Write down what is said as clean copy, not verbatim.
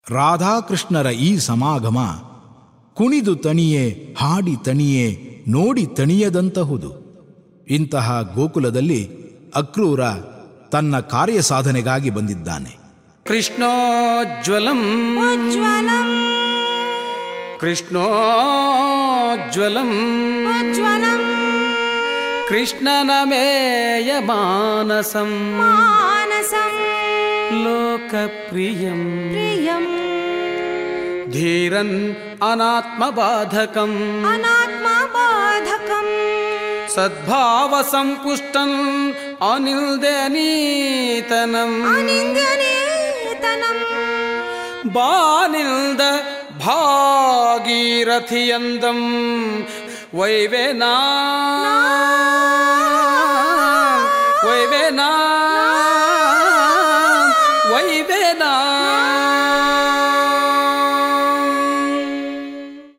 ರಾಧಾಕೃಷ್ಣರ ಈ ಸಮಾಗಮ ಕುಣಿದು ತಣಿಯೇ, ಹಾಡಿ ತಣಿಯೇ, ನೋಡಿ ತಣಿಯದಂತಹುದು. ಇಂತಹ ಗೋಕುಲದಲ್ಲಿ ಅಕ್ರೂರ ತನ್ನ ಕಾರ್ಯ ಸಾಧನೆಗಾಗಿ ಬಂದಿದ್ದಾನೆ. ಕೃಷ್ಣೋಜ್ವಲಂ ಕೃಷ್ಣೋಜ್ವಲಂ ಕೃಷ್ಣನಮೇಯ ಮಾನಸಂ ಲೋಕಪ್ರಿಯಂ ಧೀರನ್ ಅನಾತ್ಮಬಾಧಕಂ ಸದ್ಭಾವ ಸಂಪುಷ್ಟಂ ಅನಿಲ್ದನೀತನಂ ಬಾನಿಲ್ದ ಭಾಗೀರಥಿಯಂದಂ ವೈವೇನಾ